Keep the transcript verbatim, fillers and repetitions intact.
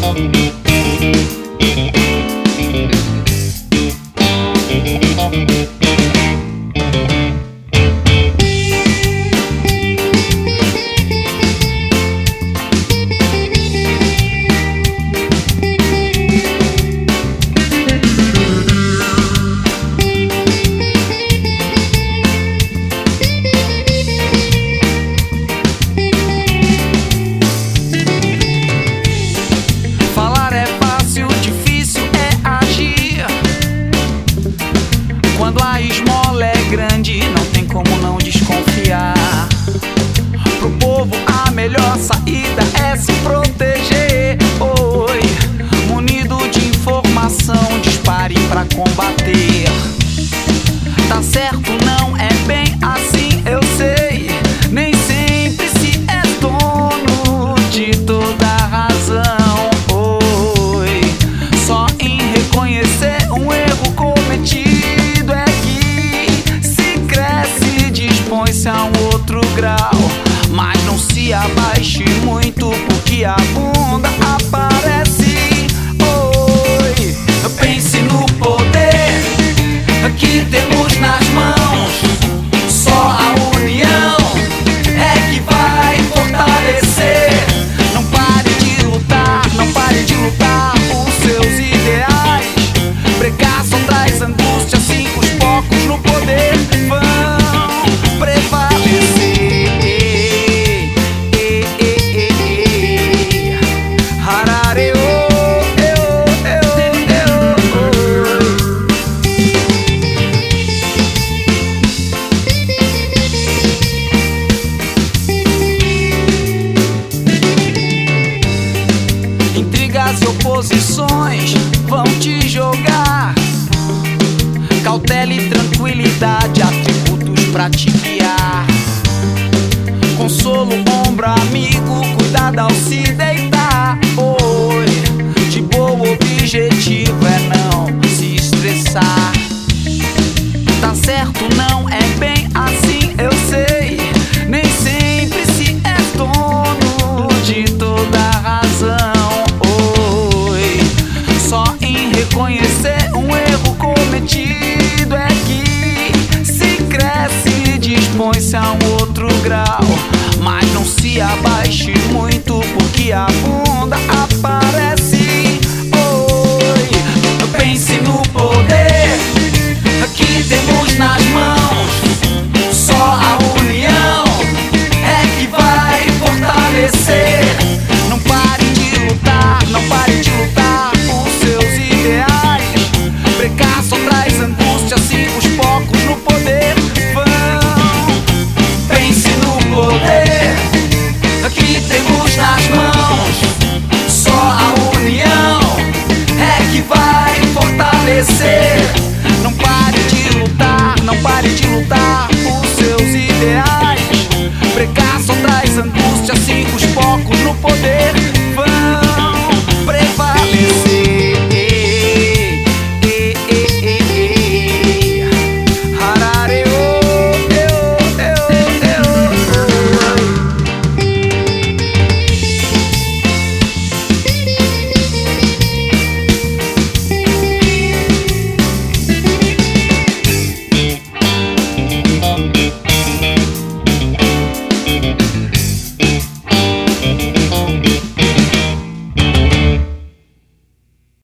Quando a esmola é grande, não tem como não desconfiar. Pro povo a melhor saída é se proteger. Oi, munido de informação, dispare pra combater. Tá certo, não é bem assim, eu sei. Nem sempre se é dono de toda a razão. Oi, só em reconhecer um erro cometido põe-se a um outro grau, mas não se abaixe muito, porque a bunda aparece. Oi, pense no poder que temos nas mãos. Só a união é que vai fortalecer. Não pare de lutar, não pare de lutar por seus ideais. Pregação traz angústia, assim os poucos no poder vão as oposições vão te jogar. Cautela e tranquilidade, atributos pra te guiar. Consolo, ombro amigo, cuidado ao se deitar. Oi, de boa objetivo é não se estressar. Tá certo, não é bem assim, eu sei. Nem sempre se é dono de toda a razão. Reconhecer um erro cometido é que se cresce e dispõe-se a um outro grau. Mas não se abaixe muito, porque a bunda aparece. Oi, pense no poder que temos nas mãos. Só a união é que vai fortalecer. Não pare de lutar, não pare de lutar por seus ideais. Pregação traz angústia, assim os poucos no poder vão. Pense no poder que temos nas mãos. Só a união é que vai fortalecer. Não pare de lutar, não pare de lutar por seus ideais. Pregação traz angústia, assim os poucos no poder